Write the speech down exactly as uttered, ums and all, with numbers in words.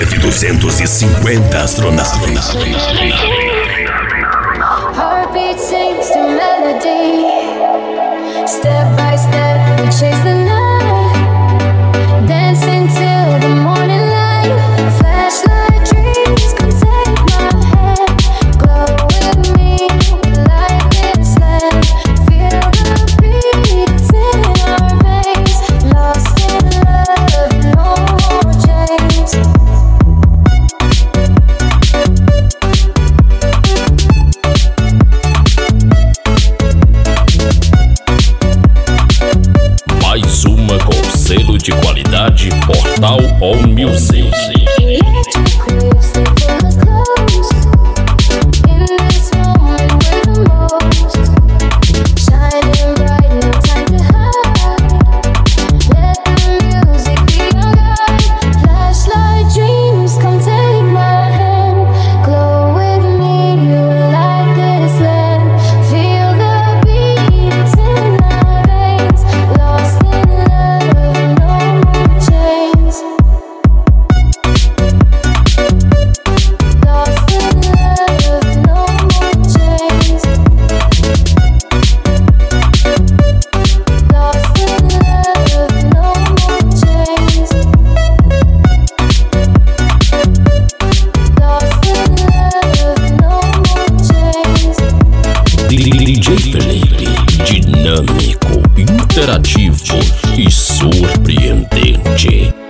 Leve duzentos e cinquenta astronaves. Heartbeat sings to melody. Step by step, we chase the night. Dancing till the morning light. Flashlight dreams come take my hand. Glow with me, light this land. Feel the beat, it's in our veins. Lost in love, no more chains. Mais uma com selo de qualidade, Portal All Music. Electric waves, they pull us close. In this moment we're the most. Shining bright, no time to hide. Let the music be our guide. Flashlight dreams, come take my hand. Glow with me, you light this land. Feel the beat, it's in our veins. Lost in love, no more chains. Lost in love, no more chains. Lost in love, no more chains. Lost in love, no more chains. D J Felipe, dinâmico, interativo e surpreendente.